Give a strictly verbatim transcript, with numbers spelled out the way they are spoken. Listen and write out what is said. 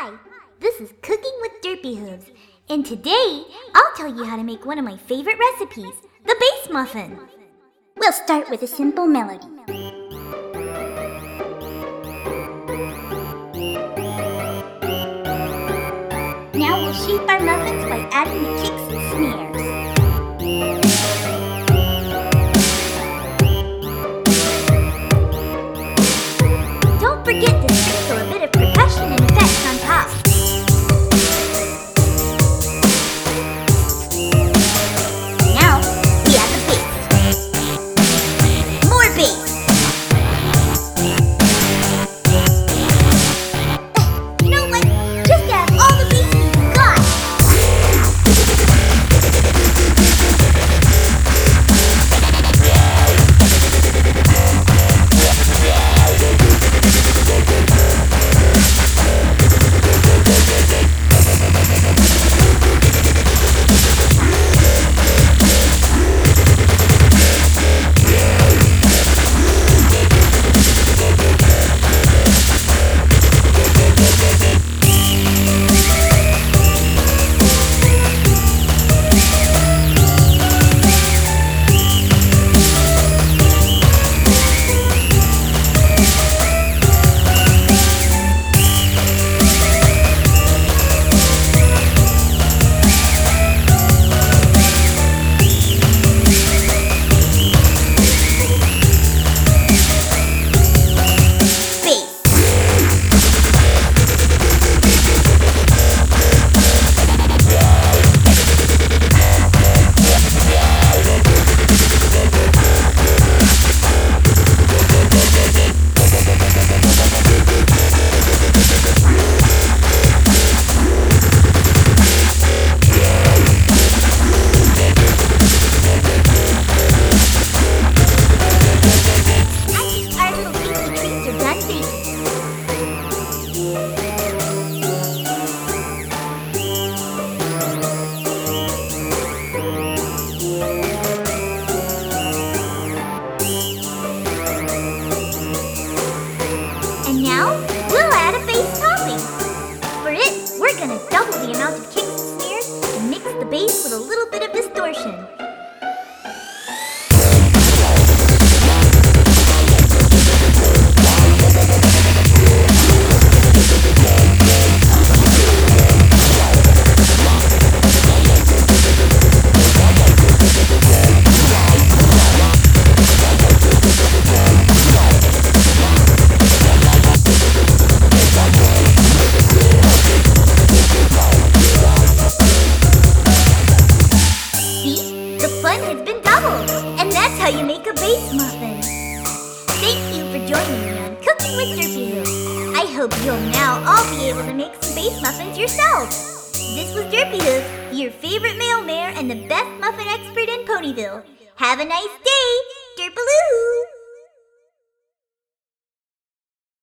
Hi, this is Cooking with Derpy Hooves, and today I'll tell you how to make one of my favorite recipes, the base muffin. We'll start with a simple melody. Now we'll shape our muffins by adding the kicks and smears. Don't forget to sprinkle a bit of percussion and effects on top. Now, we add the base. More base. You know what? Just add all the base you got. And now, we'll add a base topping. For it, we're gonna double the amount of kicks and smears and mix the base with a little bit of distortion. The fun has been doubled, and that's how you make a base muffin. Thank you for joining me on Cooking with Derpy Hooves. I hope you'll now all be able to make some base muffins yourselves. This was Derpy Hooves, your favorite male mayor and the best muffin expert in Ponyville. Have a nice day, Derpaloo!